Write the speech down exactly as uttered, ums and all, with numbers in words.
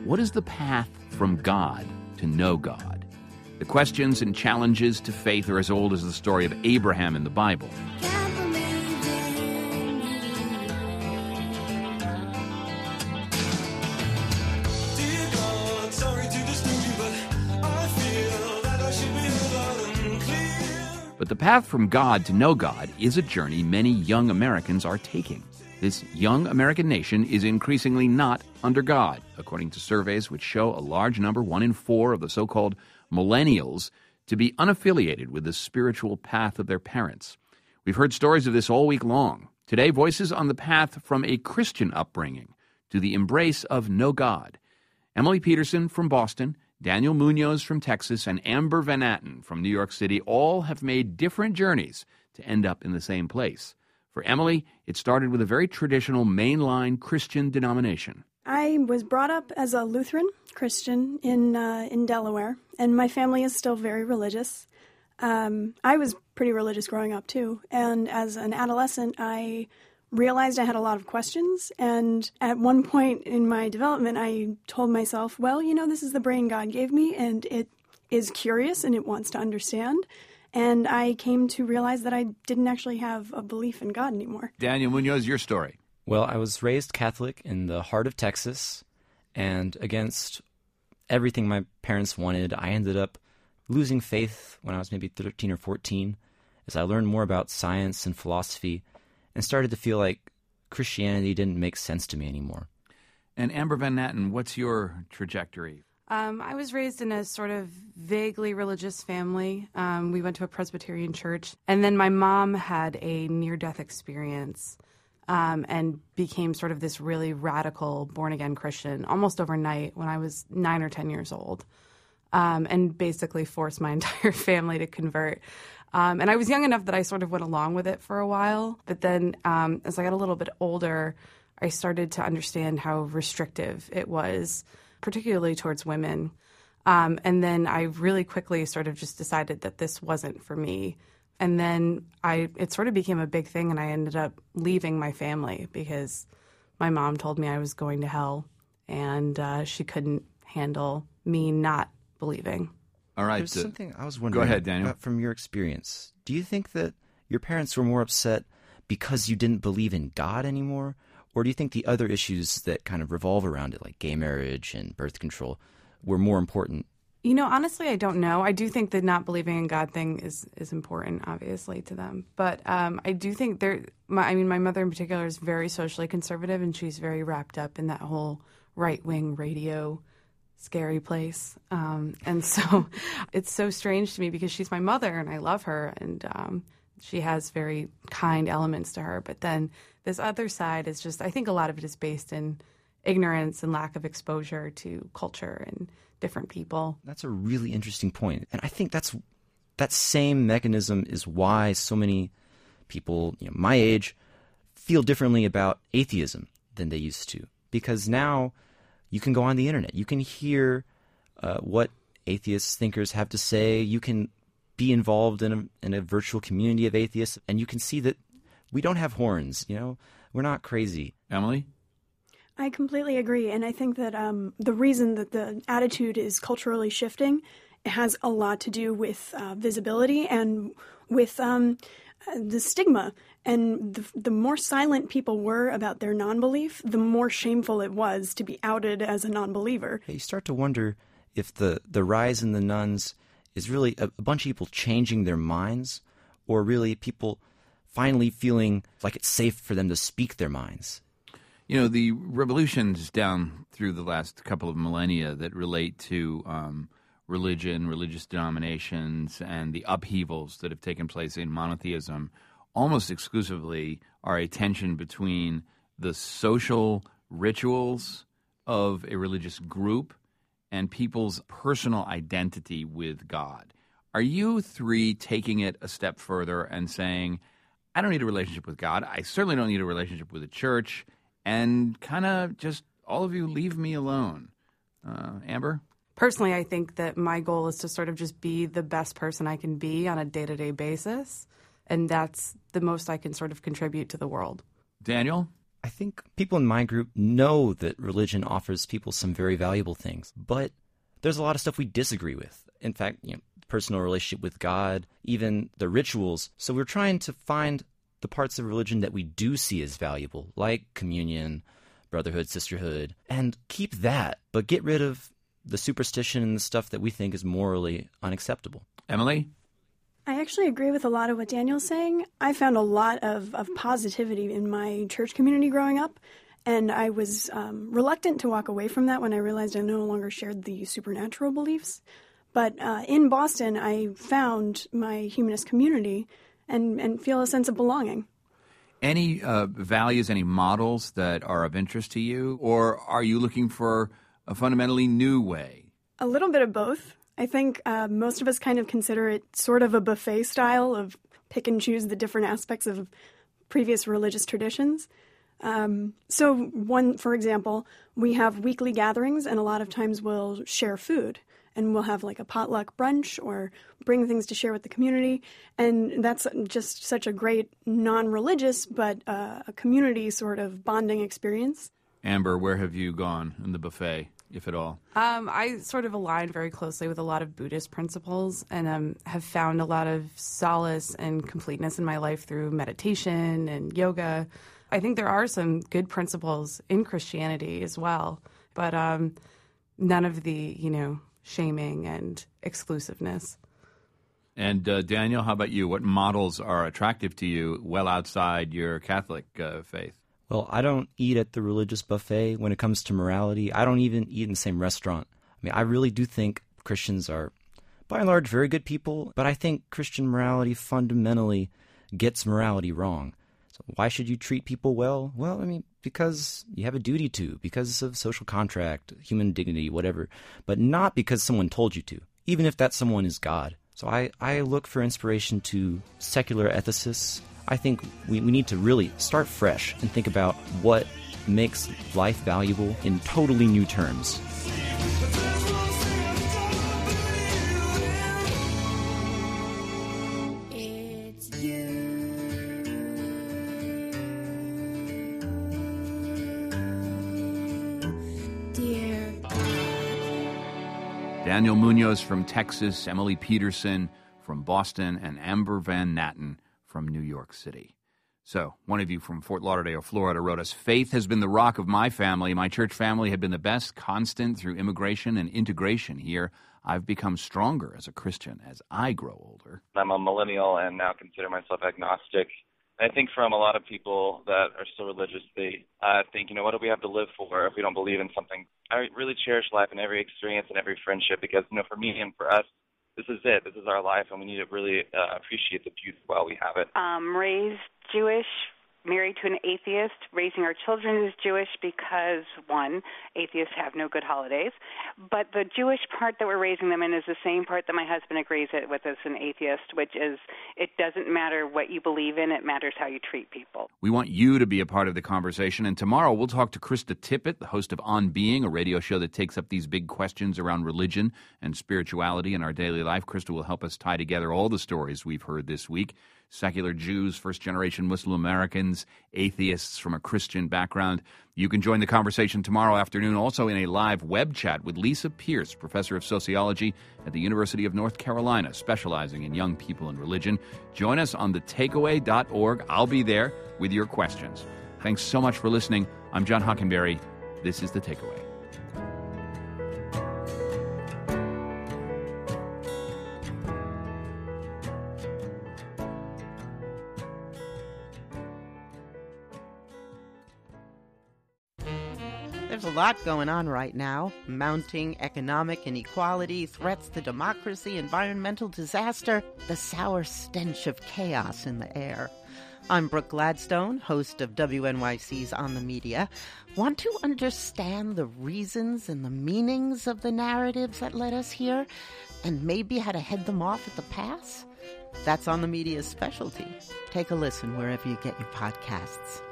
what is the path from God to know God? The questions and challenges to faith are as old as the story of Abraham in the Bible. But the path from God to know God is a journey many young Americans are taking. This young American nation is increasingly not under God, according to surveys which show a large number, one in four of the so-called millennials, to be unaffiliated with the spiritual path of their parents. We've heard stories of this all week long. Today, voices on the path from a Christian upbringing to the embrace of no God. Emily Peterson from Boston, Daniel Munoz from Texas, and Amber Van Atten from New York City all have made different journeys to end up in the same place. For Emily, it started with a very traditional mainline Christian denomination. I was brought up as a Lutheran Christian in uh, in Delaware, and my family is still very religious. Um, I was pretty religious growing up, too, and as an adolescent, I realized I had a lot of questions, and at one point in my development, I told myself, well, you know, this is the brain God gave me, and it is curious, and it wants to understand. And I came to realize that I didn't actually have a belief in God anymore. Daniel Munoz, your story. Well, I was raised Catholic in the heart of Texas, and against everything my parents wanted, I ended up losing faith when I was maybe thirteen or fourteen, as I learned more about science and philosophy, and started to feel like Christianity didn't make sense to me anymore. And Amber Van Atten, what's your trajectory? Um, I was raised in a sort of vaguely religious family. Um, we went to a Presbyterian church. And then my mom had a near-death experience um, and became sort of this really radical born-again Christian almost overnight when I was nine or ten years old, um, and basically forced my entire family to convert. Um, and I was young enough that I sort of went along with it for a while. But then um, as I got a little bit older, I started to understand how restrictive it was, particularly towards women. Um, and then I really quickly sort of just decided that this wasn't for me. And then I it sort of became a big thing, and I ended up leaving my family because my mom told me I was going to hell, and uh, she couldn't handle me not believing. All right. There's uh, something I was wondering go ahead, Daniel. about from your experience. Do you think that your parents were more upset because you didn't believe in God anymore? Or do you think the other issues that kind of revolve around it, like gay marriage and birth control, were more important? You know, honestly, I don't know. I do think the not believing in God thing is, is important, obviously, to them. But um, I do think there, my, I mean, my mother in particular is very socially conservative, and she's very wrapped up in that whole right-wing radio scary place. Um, and so it's so strange to me because she's my mother and I love her, and um, she has very kind elements to her. But then this other side is just, I think a lot of it is based in ignorance and lack of exposure to culture and different people. That's a really interesting point. And I think that's that same mechanism is why so many people, you know, my age feel differently about atheism than they used to. Because now you can go on the internet. You can hear uh, what atheist thinkers have to say. You can be involved in a, in a virtual community of atheists, and you can see that we don't have horns, you know? We're not crazy. Emily? I completely agree, and I think that um, the reason that the attitude is culturally shifting, it has a lot to do with uh, visibility and with um, the stigma. And the, the more silent people were about their non-belief, the more shameful it was to be outed as a non-believer. You start to wonder if the, the rise in the nuns is really a, a bunch of people changing their minds, or really people finally feeling like it's safe for them to speak their minds. You know, the revolutions down through the last couple of millennia that relate to um, religion, religious denominations, and the upheavals that have taken place in monotheism almost exclusively are a tension between the social rituals of a religious group and people's personal identity with God. Are you three taking it a step further and saying, I don't need a relationship with God, I certainly don't need a relationship with the church, and kind of just all of you leave me alone? Uh, Amber? Personally, I think that my goal is to sort of just be the best person I can be on a day-to-day basis, and that's the most I can sort of contribute to the world. Daniel? I I think people in my group know that religion offers people some very valuable things, but there's a lot of stuff we disagree with. In fact, you know, personal relationship with God, even the rituals. So we're trying to find the parts of religion that we do see as valuable, like communion, brotherhood, sisterhood, and keep that, but get rid of the superstition and the stuff that we think is morally unacceptable. Emily? I actually agree with a lot of what Daniel's saying. I found a lot of, of positivity in my church community growing up, and I was um, reluctant to walk away from that when I realized I no longer shared the supernatural beliefs. But uh, in Boston, I found my humanist community and, and feel a sense of belonging. Any uh, values, any models that are of interest to you, or are you looking for a fundamentally new way? A little bit of both. I think uh, most of us kind of consider it sort of a buffet style of pick and choose the different aspects of previous religious traditions. Um, so one, for example, we have weekly gatherings, and a lot of times we'll share food. And we'll have like a potluck brunch or bring things to share with the community. And that's just such a great non-religious but uh, a community sort of bonding experience. Amber, where have you gone in the buffet, if at all? Um, I sort of align very closely with a lot of Buddhist principles and um, have found a lot of solace and completeness in my life through meditation and yoga. I think there are some good principles in Christianity as well, but um, none of the, you know, shaming and exclusiveness. And uh, Daniel, how about you? What models are attractive to you well outside your Catholic uh, faith? Well, I don't eat at the religious buffet when it comes to morality. I don't even eat in the same restaurant. I mean, I really do think Christians are, by and large, very good people, but I think Christian morality fundamentally gets morality wrong. So why should you treat people well? Well, I mean, because you have a duty to, because of social contract, human dignity, whatever, but not because someone told you to, even if that someone is God. So I, I look for inspiration to secular ethicists. I think we, we need to really start fresh and think about what makes life valuable in totally new terms. Daniel Munoz from Texas, Emily Peterson from Boston, and Amber Van Natten from New York City. So, one of you from Fort Lauderdale, Florida, wrote us, "Faith has been the rock of my family. My church family had been the best constant through immigration and integration here. I've become stronger as a Christian as I grow older." I'm a millennial and now consider myself agnostic. I think from a lot of people that are still religious, they uh, think, you know, what do we have to live for if we don't believe in something? I really cherish life and every experience and every friendship because, you know, for me and for us, this is it. This is our life, and we need to really uh, appreciate the beauty while we have it. Um, raised Jewish, married to an atheist, raising our children as Jewish because, one, atheists have no good holidays, but the Jewish part that we're raising them in is the same part that my husband agrees with as an atheist, which is it doesn't matter what you believe in, it matters how you treat people. We want you to be a part of the conversation, and tomorrow we'll talk to Krista Tippett, the host of On Being, a radio show that takes up these big questions around religion and spirituality in our daily life. Krista will help us tie together all the stories we've heard this week. Secular Jews, first-generation Muslim Americans, atheists from a Christian background. You can join the conversation tomorrow afternoon also in a live web chat with Lisa Pierce, professor of sociology at the University of North Carolina, specializing in young people and religion. Join us on the takeaway dot org. I'll be there with your questions. Thanks so much for listening. I'm John Hockenberry. This is The Takeaway. There's a lot going on right now. Mounting economic inequality, threats to democracy, environmental disaster, the sour stench of chaos in the air. I'm Brooke Gladstone, host of W N Y C's On the Media. Want to understand the reasons and the meanings of the narratives that led us here, and maybe how to head them off at the pass? That's On the Media's specialty. Take a listen wherever you get your podcasts.